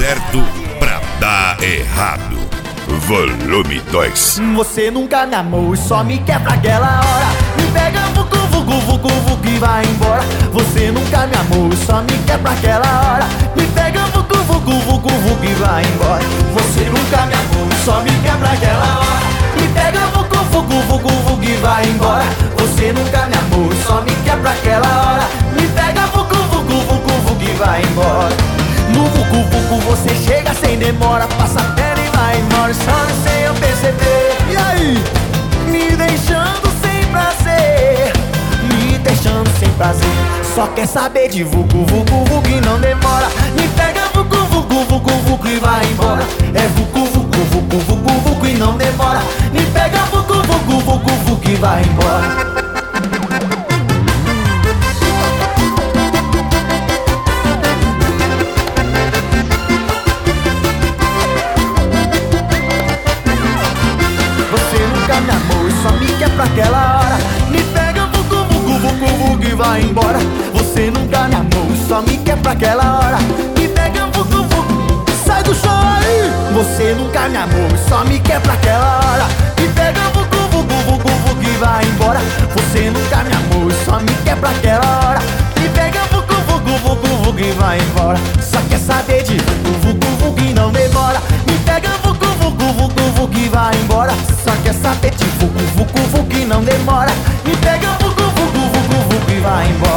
certo pra dar errado. Volume 2. Você nunca me amou e só me quer pra aquela hora. Me pega vucu, vucu, vucu, vucu e vai embora. Você nunca me amou e só me quer pra aquela hora. Me pega vucu, vucu, vucu, vucu e vai embora. Você nunca me amou e só me quer pra aquela hora. Me pega vucu, vucu, vucu, vucu e vai embora. Você nunca me amou e só me quer pra aquela hora. Me pega vucu, vucu, vucu, vucu e vai embora. No vucu, vucu você chega sem demora. Passa a perna e vai embora, só não sei eu perceber. E aí? Me deixando sem prazer, me deixando sem prazer. Só quer saber de vucu, vucu, vucu e não demora. Me pega vucu, vucu, vucu, vucu e vai embora. É vucu, vucu, vucu, vucu, vucu e não demora. Me pega vucu, vucu, vucu, vucu e vai embora. Me amou e só me quer pra aquela hora. Me pega vucu, vucu, vucu, vucu e vai embora. Você nunca me amou e só me quer pra aquela hora. Me pega vucu, vucu, sai do chão aí. Você nunca me amou e só me quer pra aquela hora. Me pega vucu, vucu, vucu, vucu e vai embora. Você nunca me amou e só me quer pra aquela hora. Me pega vucu, vucu, vucu, vucu e vai embora. Só quer saber de vucu, vucu, vucu e não demora. Me pega vucu, vucu, vucu, vucu e vai embora. Só quer saber de vucu, vucu, vucu e não demora. Me pega vucu, vucu, vucu, vucu e vai embora.